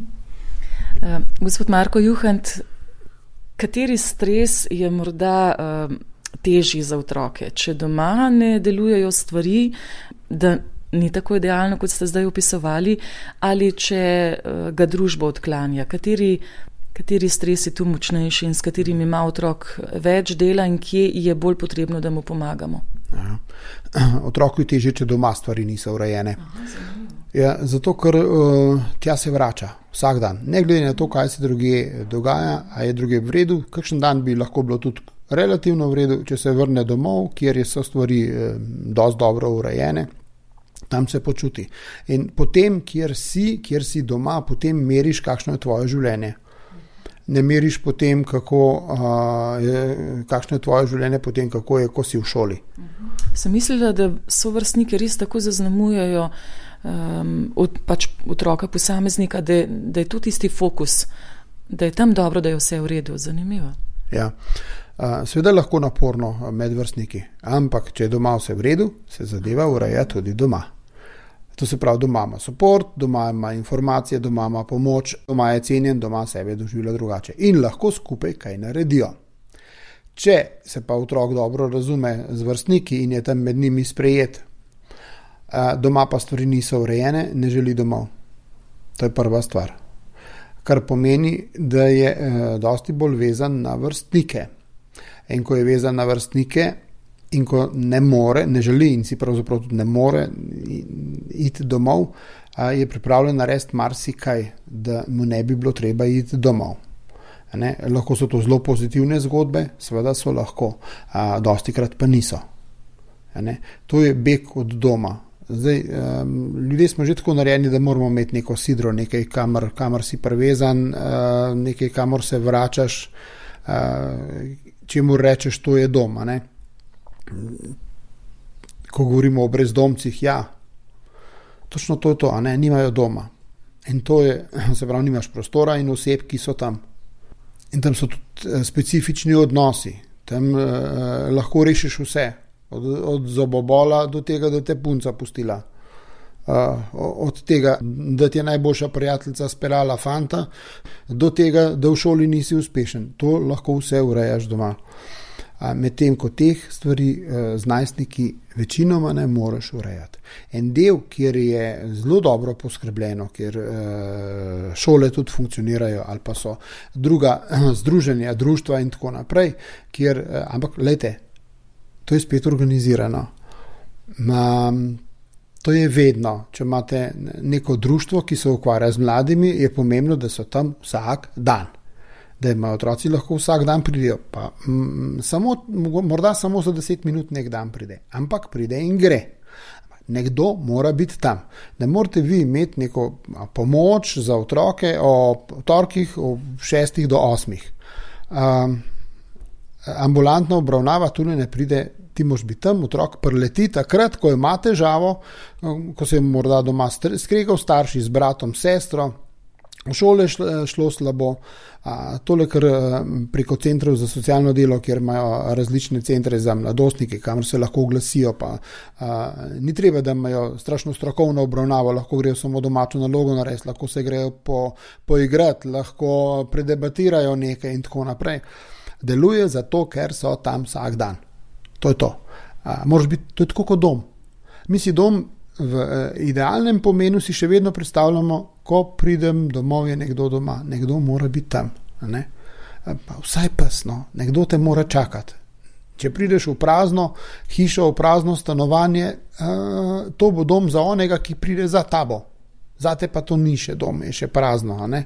Uh, gospod Marko Juhant, kateri stres je morda uh, težji za otroke? Če doma ne delujejo stvari, da ni tako idealno, kot ste zdaj opisovali, ali če uh, ga družba odklanja? Kateri Kateri stres je tu močnejši in s katerim ima otrok več dela in kje je bolj potrebno, da mu pomagamo? Ja. Otroku je težje, če doma stvari niso urejene. Aha, ja, zato, ker uh, tja se vrača vsak dan. Ne glede na to, kaj se druge dogaja, a je druge v redu. Kakšen dan bi lahko bilo tudi relativno v redu, če se vrne domov, kjer so stvari eh, dosti dobro urejene. Tam se počuti. In potem, kjer si, kjer si doma, potem meriš, kakšno je tvoje življenje. Ne meriš potem, kako, uh, je, kakšno je tvoje življenje potem, kako je, ko si v šoli. Sem mislila, da sovrstniki res tako zaznamujejo um, od, pač otroka posameznika, da, da je to tisti fokus, da je tam dobro, da je vse v redu. Zanimivo. Ja. Uh, seveda lahko naporno med vrstniki, ampak če je doma vse v redu, se zadeva ureja tudi doma. To se pravi, doma ima support, doma ima informacije, doma ima pomoč, doma je cenjen, doma sebe doživlja drugače in lahko skupaj kaj naredijo. Če se pa otrok dobro razume z vrstniki in je tam med njimi sprejet, doma pa stvari niso urejene, ne želi domov. To je prva stvar. Kar pomeni, da je dosti bolj vezan na vrstnike. In ko je vezan na vrstnike, in ko ne more, ne želi in si pravzaprav tudi ne more iti domov, je pripravljen narediti marsikaj, da mu ne bi bilo treba iti domov. Ne? Lahko so to zelo pozitivne zgodbe, seveda so lahko, a, dostikrat pa niso. Ne? To je beg od doma. Zdaj, um, ljudje smo že tako narejeni, da moramo imeti neko sidro, nekaj, kamor, kamor si privezan, uh, nekaj, kamor se vračaš, uh, čemu rečeš, to je dom. Ne? Ko govorimo o brezdomcih, ja, točno to je to, a ne, nimajo doma. In to je, se pravi, nimaš prostora in oseb, ki so tam. In tam so tudi specifični odnosi. Tam eh, lahko rešiš vse. Od, od zobobola do tega, da te punca pustila. Uh, od tega, da ti je najboljša prijateljica speljala fanta, do tega, da v šoli nisi uspešen. To lahko vse urejaš doma. Medtem ko teh stvari z najstniki večinoma ne moreš urejati. En del, kjer je zelo dobro poskrbljeno, kjer šole tudi funkcionirajo ali pa so druga združenja, društva in tako naprej, kjer, ampak lejte, to je spet organizirano. To je vedno, če imate neko društvo, ki se ukvarja z mladimi, je pomembno, da so tam vsak dan. da imajo otroci lahko vsak dan pridejo, pa m, samo, morda samo za deset minut nek dan pride, ampak pride in gre. Nekdo mora biti tam. Ne morete vi imeti neko pomoč za otroke o torkih od šestih do osmih. Um, ambulantna obravnava tudi ne pride, ti moš biti tam, otrok preleti takrat, ko ima težavo, ko se je morda doma skregal starši z bratom, sestro, v šole šlo slabo, a, tole kar preko centrov za socialno delo, kjer imajo različne centre za mladostnike, kamor se lahko oglasijo, pa a, ni treba, da imajo strašno strokovno obravnavo, lahko grejo samo domačo nalogo narediti, lahko se grejo po, poigrati, lahko predebatirajo nekaj in tako naprej. Deluje zato, ker so tam vsak dan. To je to. A, moraš biti, to je tako kot dom. Mi si dom v idealnem pomenu si še vedno predstavljamo, ko pridem domov, je nekdo doma, nekdo mora biti tam, ne? Pa vsaj pesno, nekdo te mora čakati. Če prideš v prazno hišo, v prazno stanovanje, to bo dom za onega, ki pride za tabo. Zate pa to ni še dom, je še prazno, ne?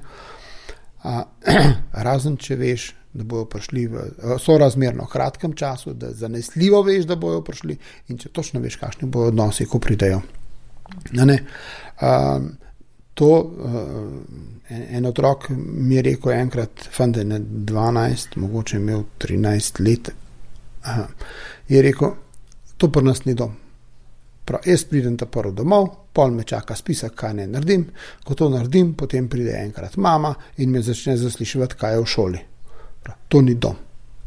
Razen, če veš, da bojo prišli v sorazmerno kratkem času, da zanesljivo veš, da bojo prišli in če točno veš, kakšni bojo odnosi, ko pridejo. Ne? Uh, to uh, en, en otrok mi je rekel enkrat, fant je na dvanajst, mogoče imel trinajst let, uh, je rekel, to pri nas ni dom. Prav, jaz pridem ta prvo domov, pol me čaka spisek, kaj ne naredim, ko to naredim, potem pride enkrat mama in me začne zasliševati, kaj je v šoli. To ni dom.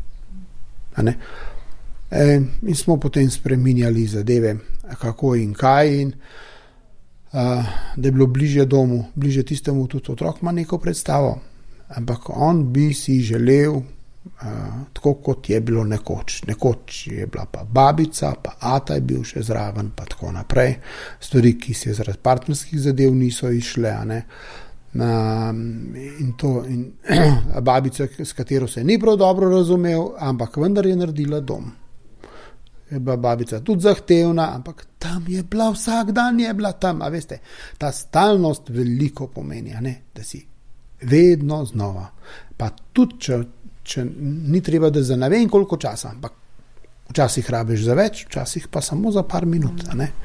A ne? E, in smo potem spreminjali zadeve, kako in kaj, in a, da je bilo bliže domu, bliže tistemu, tudi otrok ima neko predstavo, ampak on bi si želel a, tako, kot je bilo nekoč. Nekoč je bila pa babica, pa ata je bil še zraven, pa tako naprej. Stvari, ki se zaradi partnerskih zadev niso išle, a ne. Uh, in to in babica, s katero se ni prav dobro razumel, ampak vendar je naredila dom. Je bila babica tudi zahtevna, ampak tam je bila, vsak dan je bila tam, a veste, ta stalnost veliko pomeni, a ne, da si vedno znova, pa tudi če, če ni treba, da za ne vem koliko časa, ampak včasih rabiš za več, včasih pa samo za par minut, a ne.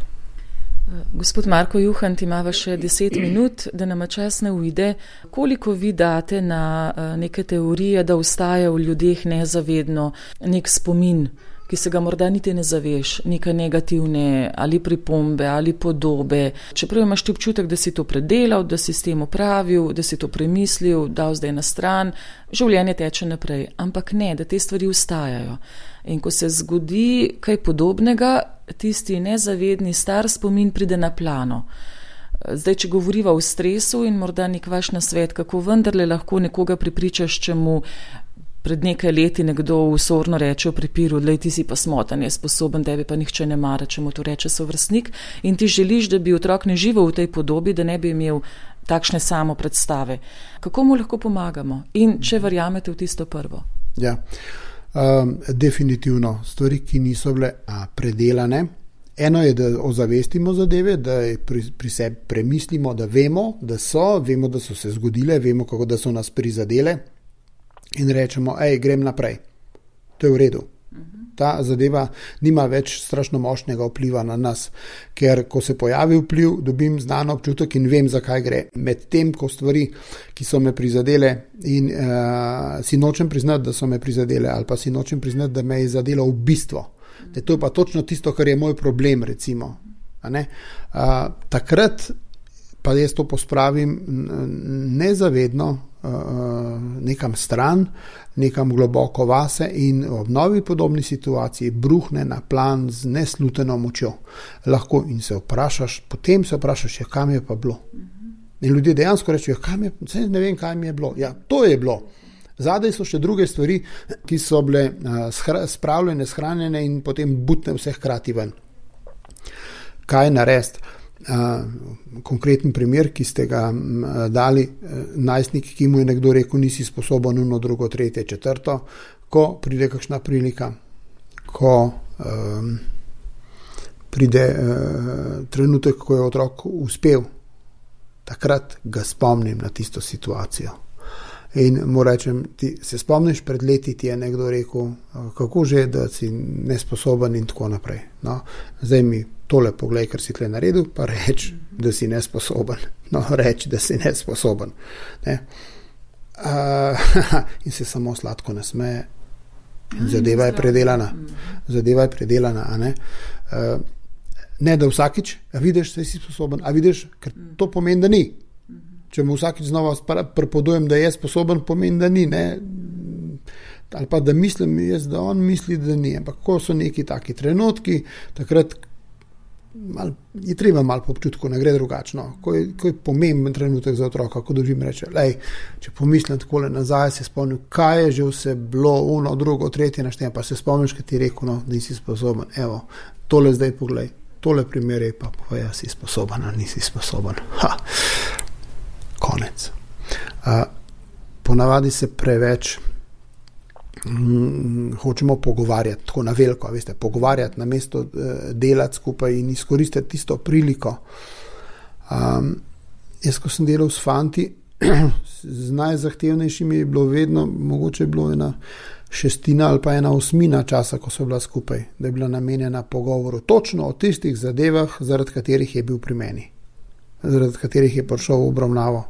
Gospod Marko Juhant, imava še deset minut, da nama čas ne ujde. Koliko vi date na neke teorije, da ostaja v ljudeh nezavedno nek spomin, ki se ga morda niti ne zaveš, neke negativne ali pripombe ali podobe. Čeprav imaš ti občutek, da si to predelal, da si s tem opravil, da si to premislil, dal zdaj na stran, življenje teče naprej. Ampak ne, da te stvari ostajajo. In ko se zgodi kaj podobnega, tisti nezavedni star spomin pride na plano. Zdaj, če govoriva o stresu in morda nek vaš nasvet, kako vendarle lahko nekoga prepričaš, če mu pred nekaj leti nekdo usorno reče v prepiru, lej, ti si pa smotan, je sposoben, tebi pa nihče ne mara, če mu to reče sovrstnik, in ti želiš, da bi otrok ne živel v tej podobi, da ne bi imel takšne samo predstave. Kako mu lahko pomagamo? In če verjamete v tisto prvo? Ja. Um, definitivno stvari, ki niso bile a, predelane. Eno je, da ozavestimo zadeve, da pri, pri sebi premislimo, da vemo, da so, vemo, da so se zgodile, vemo, kako da so nas prizadele in rečemo, ej, grem naprej. To je v redu. Ta zadeva nima več strašno močnega vpliva na nas, ker ko se pojavi vpliv, dobim znan občutek in vem, zakaj gre. Med tem, ko stvari, ki so me prizadele in uh, si nočem priznati, da so me prizadele, ali pa si nočem priznati, da me je zadelo v bistvo. Da to je pa točno tisto, kar je moj problem, recimo. A ne? Uh, takrat pa jaz to pospravim nezavedno uh, nekam stran, nekam globoko vase in ob novi podobni situaciji bruhne na plan z nesluteno močjo. Lahko in se vprašaš, potem se vprašaš, ja, kam je pa bilo. In ljudje dejansko rečejo, kam je, ne vem, kaj mi je bilo. Ja, to je bilo. Zadaj so še druge stvari, ki so bile uh, shra, spravljene, shranjene in potem butne vse hkrati ven. Kaj narediti? Uh, konkreten primer, ki ste ga uh, dali, uh, najstnik, ki mu je nekdo rekel, nisi sposoben uno, drugo, tretje, četrto, ko pride kakšna prilika, ko um, pride uh, trenutek, ko je otrok uspel, takrat ga spomnim na tisto situacijo. In mu rečem, ti se spomniš, pred leti ti je nekdo rekel, kako že, da si nesposoben in tako naprej. No, zdaj mi tole poglej, kar si tle naredil, pa reč, da si nesposoben. No, reč, da si nesposoben. Ne? Uh, in se samo sladko nasmeje. In zadeva je predelana. Zadeva je predelana, a ne? Uh, ne, da vsakič, a vidiš, da si sposoben, a vidiš, ker to pomeni, da ni. Če mu vsakič znova prepodujem, da je sposoben, pomeni, da ni, ne? Ali pa da mislim jaz, da on misli, da ni. Ampak ko so neki taki trenutki, takrat mal, je treba malo po občutku, ne gre drugačno. Ko je, ko je pomemben trenutek za otroka, ko dožim reče, lej, če pomislim takole nazaj, se spomnim, kaj je že vse bilo, uno, drugo, tretje naštejem, pa se spomniš, kaj ti je rekel, no, da nisi sposoben. Evo, tole zdaj poglej, tole primere, pa povej, ja, si sposoben, a nisi sposoben. Ha! Konec. Uh, ponavadi se preveč hm, hočemo pogovarjati, tako na veliko, veste, pogovarjati na mesto uh, delati skupaj in izkoristiti tisto priliko. Um, jaz, ko sem delal s fanti, z najzahtevnejšimi je bilo vedno, mogoče je bilo ena šestina ali pa ena osmina časa, ko so bila skupaj, da je bila namenjena pogovoru točno o tistih zadevah, zaradi katerih je bil pri meni. Zaradi katerih je prišel v obravnavo.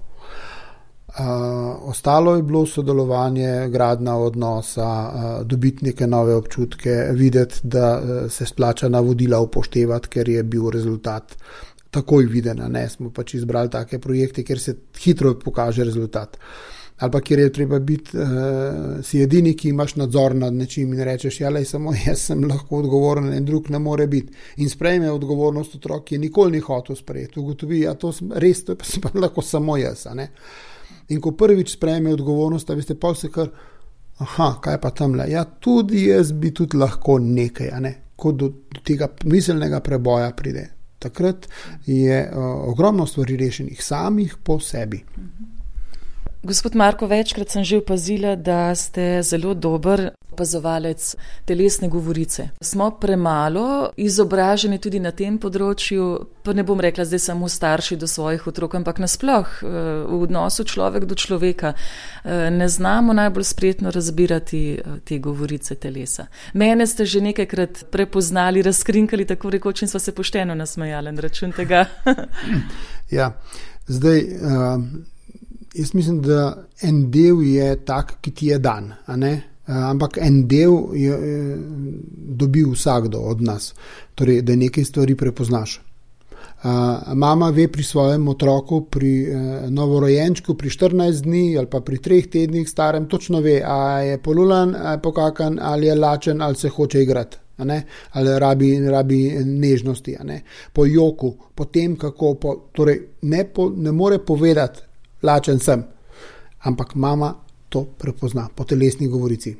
Uh, ostalo je bilo sodelovanje, gradna odnosa, uh, dobiti neke nove občutke, videti, da uh, se splača navodila upoštevati, ker je bil rezultat takoj viden. Ne, smo pač izbrali take projekte, kjer se hitro pokaže rezultat. Ali pa kjer je treba biti, uh, si edini, ki imaš nadzor nad nečim in rečeš, ja, lej, samo jaz sem lahko odgovoren in drug ne more biti. In sprejme odgovornost otrok, ki je nikoli ni hotel sprejeti. Ugotovi, ja, to sem, res, to je pa, pa lahko samo jaz. A ne? In ko prvič sprejme odgovornost, a veste, pol se kar, aha, kaj pa tamle? Ja, tudi jaz bi tudi lahko nekaj, a ne? Ko do, do tega miselnega preboja pride. Takrat je uh, ogromno stvari rešenih samih po sebi. Gospod Marko, večkrat sem že opazila, da ste zelo dober opazovalec telesne govorice. Smo premalo izobraženi tudi na tem področju, pa ne bom rekla zdaj samo starši do svojih otrok, ampak nasploh v odnosu človek do človeka ne znamo najbolj spretno razbirati te govorice telesa. Mene ste že nekajkrat prepoznali, razkrinkali, tako rekoč, in sva se pošteno nasmejali na račun tega. Ja, zdaj... Uh... Jaz mislim, da en del je tak, ki ti je dan, a ne? Ampak en del je, dobi vsakdo od nas, torej, da nekaj stvari prepoznaš. Uh, mama ve pri svojem otroku, pri uh, novorojenčku, pri štirinajst dni ali pa pri treh tednih starem, točno ve, a je polulan, a je pokakan, ali je lačen, ali se hoče igrati. A ne? Ali rabi, rabi nežnosti. A ne? Po joku, po tem, kako, po, torej, ne, po, ne more povedati, lačen sem, ampak mama to prepozna po telesni govorici.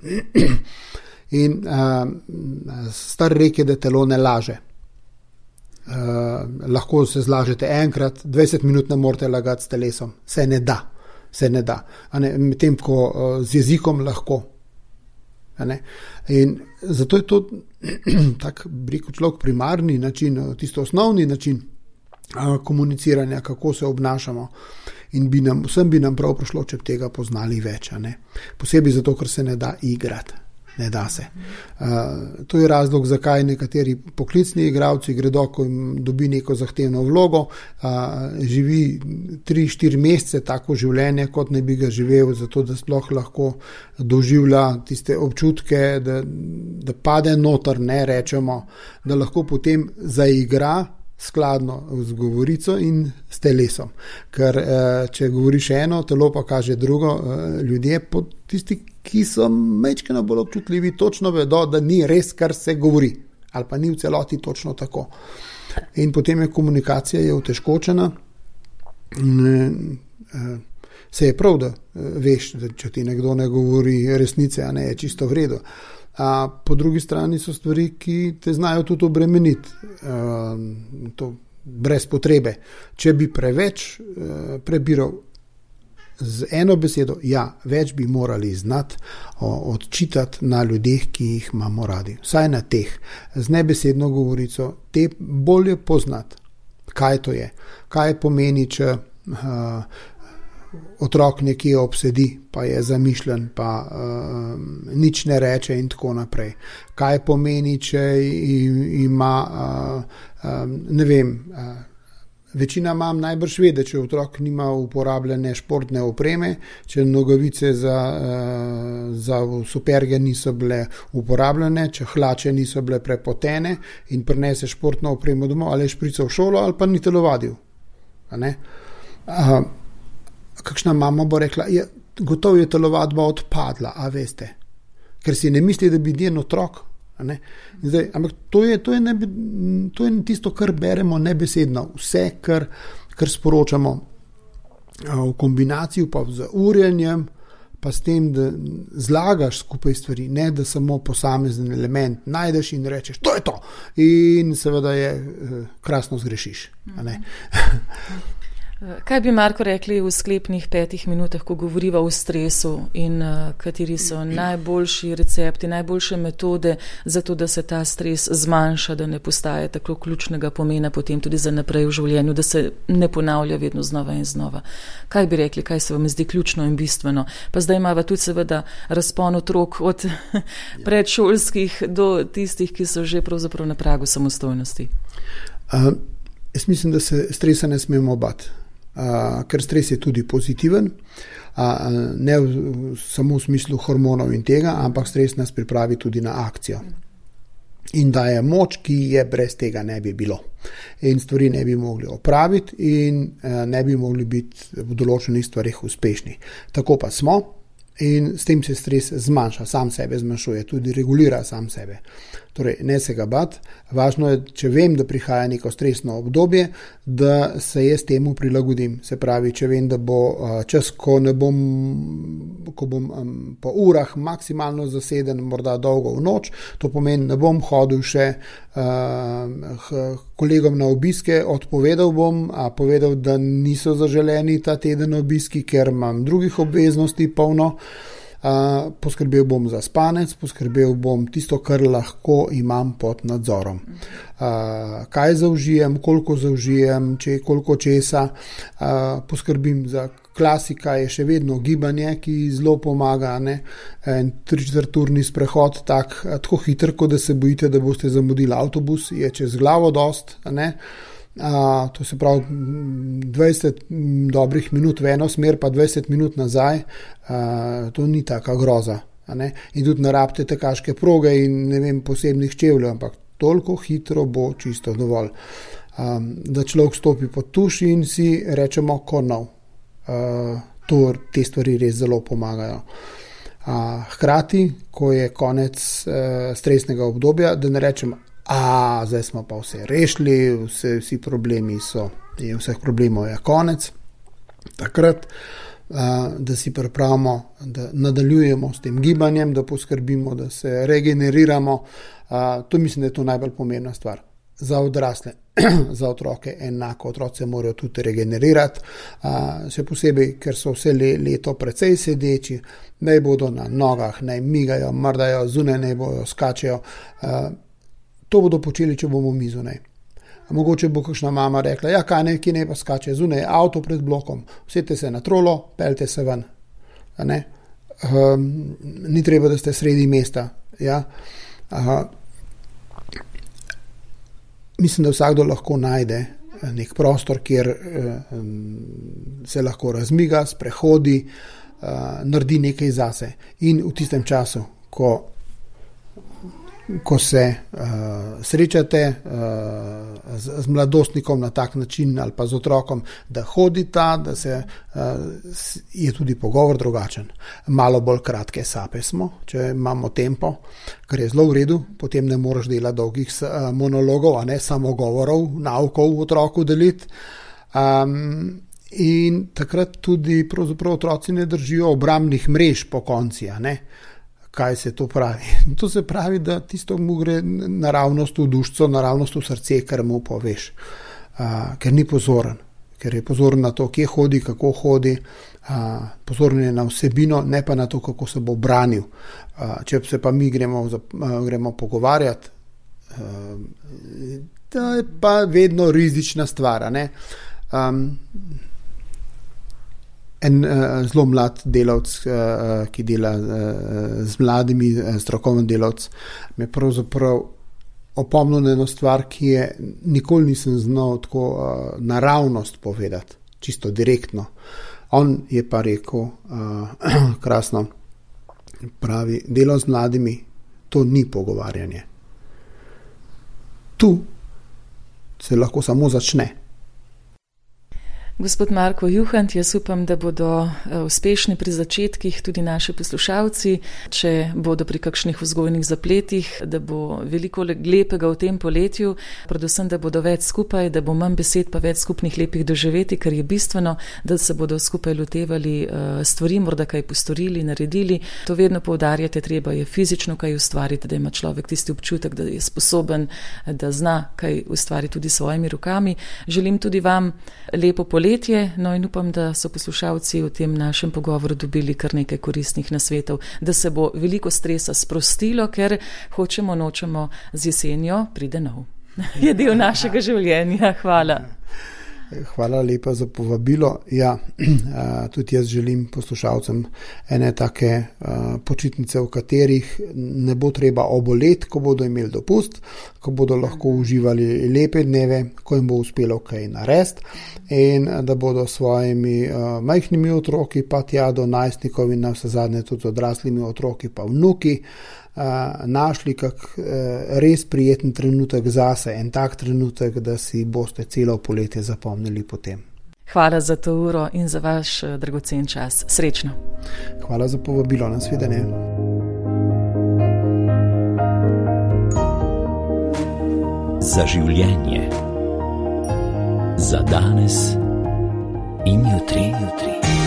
In uh, star rek je, da telo ne laže. Uh, lahko se zlažete enkrat, dvajset minut ne morate lagati s telesom. Se ne da. Se ne da. A ne? Medtem, ko uh, z jezikom lahko. A ne? In zato je to tak, rekel človek, primarni način, tisto osnovni način uh, komuniciranja, kako se obnašamo. In bi nam, vsem bi nam prav prišlo, če bi tega poznali več. Ne? Posebej zato, ker se ne da igrati. Ne da se. Uh, to je razlog, zakaj nekateri poklicni igralci gredo, ko jim dobi neko zahtevno vlogo, uh, živi tri štiri mesece tako življenje, kot ne bi ga živel, zato da sploh lahko doživlja tiste občutke, da, da pade noter, ne rečemo, da lahko potem zaigra skladno z govorico in s telesom. Ker če govoriš eno, telo pa kaže drugo, ljudje, tisti, ki so majčkeno bolj občutljivi, točno vedo, da ni res, kar se govori. Ali pa ni v celoti točno tako. In potem je komunikacija je otežkočena. Se je prav, da veš, da če ti nekdo ne govori resnice, a ne je čisto v redu. A po drugi strani so stvari, ki te znajo tudi obremeniti, uh, to brez potrebe. Če bi preveč uh, prebiral z eno besedo, ja, več bi morali znati odčitati na ljudeh, ki jih imamo radi. Vsaj na teh. Z nebesedno govorico te bolje poznati, kaj to je. Kaj pomeni, če uh, otrok nekje obsedi, pa je zamišljen, pa uh, nič ne reče in tako naprej. Kaj pomeni, če ima, uh, um, ne vem, uh, večina mam najbrž vede, če otrok nima uporabljene športne opreme, če nogavice za, uh, za superge niso bile uporabljene, če hlače niso bile prepotene in prinese športno opremo domov, ali je šprical v šolo, ali pa ni telovadil. Uh, kakšna mama bo rekla, je, gotovo je telovadba odpadla, a veste, ker si ne misli, da bi njen otrok. Zdaj, ampak to je, to, je nebe, to je tisto, kar beremo nebesedno. Vse, kar, kar sporočamo v kombinaciji pa z urjenjem, pa s tem, da zlagaš skupaj stvari, ne da samo posamezen element najdeš in rečeš, to je to. In seveda je krasno zgrešiš. A ne? Kaj bi, Marko, rekli v sklepnih petih minutah, ko govoriva o stresu in uh, kateri so najboljši recepti, najboljše metode za to, da se ta stres zmanjša, da ne postaje tako ključnega pomena potem tudi za naprej v življenju, da se ne ponavlja vedno znova in znova. Kaj bi rekli, kaj se vam zdi ključno in bistveno? Pa zdaj imava tudi seveda razpon otrok od predšolskih do tistih, ki so že pravzaprav na pragu samostojnosti. Uh, jaz mislim, da se stresa ne smemo bati. Uh, ker stres je tudi pozitiven, uh, ne v, v, samo v smislu hormonov in tega, ampak stres nas pripravi tudi na akcijo. In daje moč, ki je brez tega ne bi bilo. In stvari ne bi mogli opraviti in uh, ne bi mogli biti v določenih stvarih uspešni. Tako pa smo in s tem se stres zmanjša, sam sebe zmanjšuje, tudi regulira sam sebe. Torej, ne se ga bati. Važno je, če vem, da prihaja neko stresno obdobje, da se jaz temu prilagodim. Se pravi, če vem, da bo čas, ko ne bom, ko bom um, po urah maksimalno zaseden, morda dolgo v noč, to pomeni, ne bom hodil še uh, kolegom na obiske, odpovedal bom, a povedal, da niso zaželeni ta teden obiski, ker imam drugih obveznosti polno. Uh, poskrbel bom za spanec, poskrbel bom tisto, kar lahko imam pod nadzorom. Uh, kaj zaužijem, koliko zaužijem, če koliko česa, uh, poskrbim za klasika, je še vedno gibanje, ki zelo pomaga, ne? En tričetvrturni sprehod, tak, tako hiter, kot da se bojite, da boste zamudili avtobus, je čez glavo dost, ne? Uh, to se pravi dvajset dobrih minut v eno smer, pa dvajset minut nazaj, uh, to ni taka groza. Ne? In tudi ne rabite tekaške proge in ne vem, posebnih čevljev, ampak toliko hitro bo čisto dovolj. Um, da človek stopi pod tuš in si rečemo, ko nov. Uh, to, te stvari res zelo pomagajo. Uh, hkrati, ko je konec uh, stresnega obdobja, da ne rečemo, a zdaj smo pa vse rešili, vse, vsi problemi so, in vseh problemov je konec. Takrat, a, da si pripravimo, da nadaljujemo s tem gibanjem, da poskrbimo, da se regeneriramo. A, to mislim, da je to najbolj pomembna stvar. Za odrasle, za otroke enako, otroci morajo tudi regenerirati, a, še posebej, ker so vse leto precej sedeči, naj bodo na nogah, naj migajo, mrdajo, zunaj naj bojo, skačejo. A, To bodo počeli, če bomo mi zunaj. Mogoče bo kakšna mama rekla, ja, kaj ne, ki ne pa skače zunaj, avto pred blokom, usedite se na trolo, peljte se ven. Um, ni treba, da ste sredi mesta. Ja? Uh, mislim, da vsakdo lahko najde nek prostor, kjer um, se lahko razmiga, sprehodi, uh, naredi nekaj zase. In v tistem času, ko ko se uh, srečate uh, z, z mladostnikom na tak način ali pa z otrokom, da hodita, da se, uh, je tudi pogovor drugačen. Malo bolj kratke sape smo, če imamo tempo, kar je zelo v redu, potem ne moreš delati dolgih uh, monologov, a ne samo govorov, naukov otroku deliti. Um, in takrat tudi pravzaprav otroci ne držijo obrambnih mrež po konci, a ne. Kaj se to pravi? To se pravi, da tisto mu gre naravnost v dušco, naravnost v srce, kar mu poveš. Uh, ker ni pozoren. Ker je pozoren na to, kje hodi, kako hodi. Uh, pozoren je na vsebino, ne pa na to, kako se bo branil. Uh, če se pa mi gremo, uh, gremo pogovarjati, uh, to je pa vedno rizična stvar. Ne? Um, en uh, zelo mlad delavc, uh, ki dela uh, z mladimi, uh, strokoven delavc, me pravzaprav opomnil na eno stvar, ki je nikoli nisem znal tako uh, naravnost povedati, čisto direktno. On je pa rekel, uh, krasno, pravi, delo z mladimi, to ni pogovarjanje. Tu se lahko samo začne. Gospod Marko Juhant, jaz upam, da bodo uspešni pri začetkih tudi naši poslušalci, če bodo pri kakšnih vzgojnih zapletih, da bo veliko lepega v tem poletju, predvsem, da bodo več skupaj, da bo manj besed, pa več skupnih lepih doživeti, ker je bistveno, da se bodo skupaj lotevali stvari, morda kaj postorili, naredili. To vedno poudarjate, treba je fizično kaj ustvariti, da ima človek tisti občutek, da je sposoben, da zna kaj ustvariti tudi s svojimi rokami. Želim tudi vam lepo poletje. No in upam, da so poslušalci v tem našem pogovoru dobili kar nekaj koristnih nasvetov, da se bo veliko stresa sprostilo, ker hočemo, nočemo, z jesenjo pride nov. Je del našega življenja. Hvala. Hvala lepa za povabilo. Ja, tudi jaz želim poslušalcem ene take počitnice, v katerih ne bo treba oboleti, ko bodo imeli dopust, ko bodo lahko uživali lepe dneve, ko jim bo uspelo kaj narediti in da bodo svojimi majhnimi otroki, pa tja do najstnikov in na vse zadnje tudi odraslimi otroki, pa vnuki, našli kak res prijeten trenutek zase, en tak trenutek, da si boste celo poletje zapomnili potem. Hvala za to uro in za vaš dragocen čas. Srečno. Hvala za povabilo. Nasvidenje. Za življenje. Za danes in jutri, jutri.